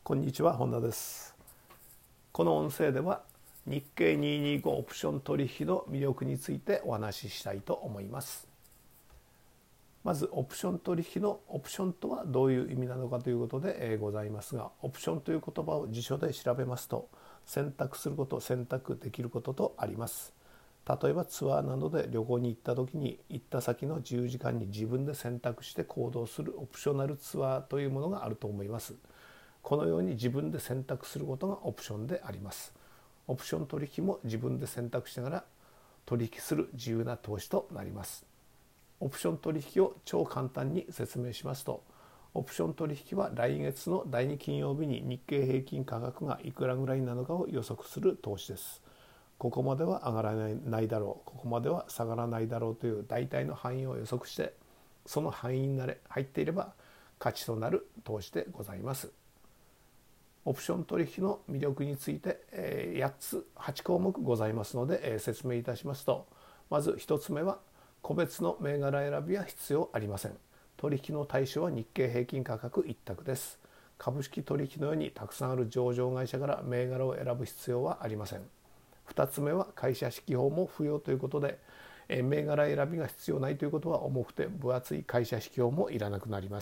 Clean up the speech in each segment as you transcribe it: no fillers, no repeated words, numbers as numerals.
こんにちは、本田です。この音声では日経225オプション取引の魅力についてお話ししたいと思います。まずオプション取引のオプションとはどういう意味なのかということでございますが、オプションという言葉を辞書で調べますと、選択すること、選択できることとあります。例えばツアーなどで旅行に行った時に、行った先の自由時間に自分で選択して行動するオプショナルツアーというものがあると思います。このように自分で選択することがオプションであります。オプション取引も自分で選択しながら取引する自由な投資となります。オプション取引を超簡単に説明しますと、オプション取引は来月の第2金曜日に日経平均価格がいくらぐらいなのかを予測する投資です。ここまでは上がらないだろう、ここまでは下がらないだろうという大体の範囲を予測して、その範囲に入っていれば勝ちとなる投資でございます。オプション取引の魅力について8項目ございますので説明いたしますと、まず1つ目は個別の銘柄選びは必要ありません。取引の対象は日経平均価格一択です。株式取引のようにたくさんある上場会社から銘柄を選ぶ必要はありません。2つ目は会社指揮法も不要ということで、銘柄選びが必要ないということは重くて分厚い会社指揮法もいらなくなります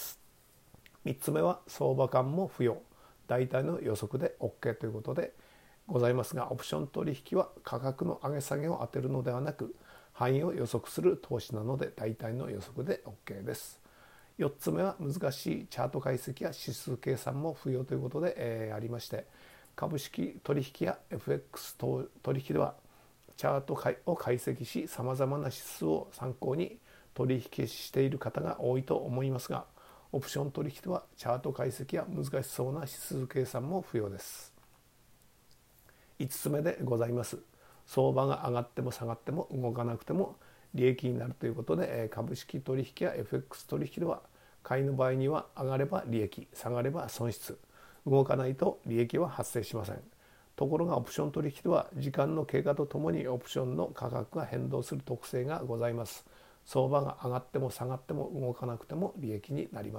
。3つ目は相場感も不要、大体の予測で OK ということでございますが、オプション取引は価格の上げ下げを当てるのではなく、範囲を予測する投資なので大体の予測で OK です。4つ目は難しいチャート解析や指数計算も不要ということで、ありまして、株式取引や FX 取引ではチャートを解析し、さまざまな指数を参考に取引している方が多いと思いますが、オプション取引ではチャート解析や難しそうな指数計算も不要です。5つ目でございます。相場が上がっても下がっても動かなくても利益になるということで、株式取引や FX 取引では買いの場合には上がれば利益、下がれば損失、動かないと利益は発生しません。ところがオプション取引では時間の経過とともにオプションの価格が変動する特性がございます。相場が上がっても下がっても動かなくても利益になります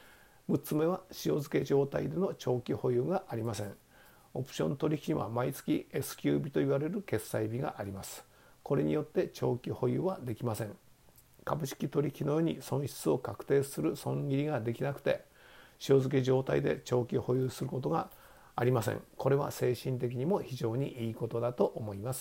。6つ目は塩漬け状態での長期保有がありません。オプション取引には毎月 S q 日と言われる決済日があります。これによって長期保有はできません。株式取引のように損失を確定する損切りができなくて、塩漬け状態で長期保有することがありません。これは精神的にも非常にいいことだと思います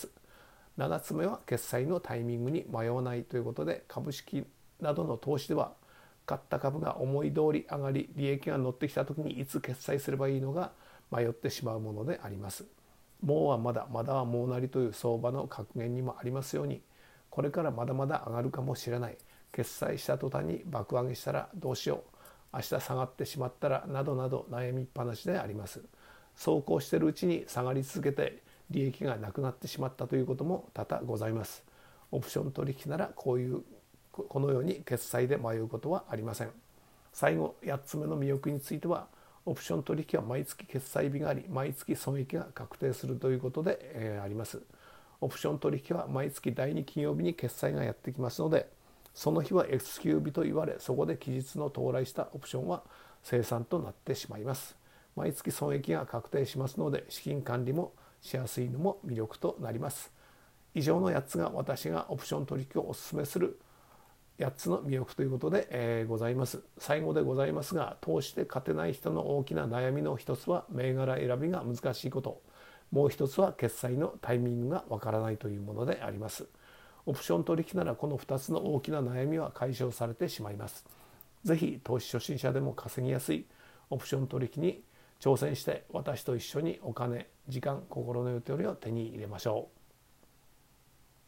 。7つ目は決済のタイミングに迷わないということで、株式などの投資では買った株が思い通り上がり利益が乗ってきた時にいつ決済すればいいのが迷ってしまうものであります。もうはまだ、まだはもうなりという相場の格言にもありますように、これからまだまだ上がるかもしれない、決済した途端に爆上げしたらどうしよう、明日下がってしまったらなどなど悩みっぱなしであります。そうこうしているうちに下がり続けて利益がなくなってしまったということも多々ございます。オプション取引ならこのように決済で迷うことはありません。最後8つ目の魅力については、オプション取引は毎月決済日があり毎月損益が確定するということで、あります。オプション取引は毎月第2金曜日に決済がやってきますので、その日は S q 日と言われ、そこで期日の到来したオプションは生産となってしまいます。毎月損益が確定しますので、資金管理もしやすいのも魅力となります。以上の8つが私がオプション取引をお勧めする8つの魅力ということで、ございます。最後でございますが、投資で勝てない人の大きな悩みの一つは銘柄選びが難しいこと、もう一つは決済のタイミングがわからないというものであります。オプション取引ならこの2つの大きな悩みは解消されてしまいます。ぜひ投資初心者でも稼ぎやすいオプション取引に挑戦して、私と一緒にお金、時間、心のゆとりを手に入れましょう。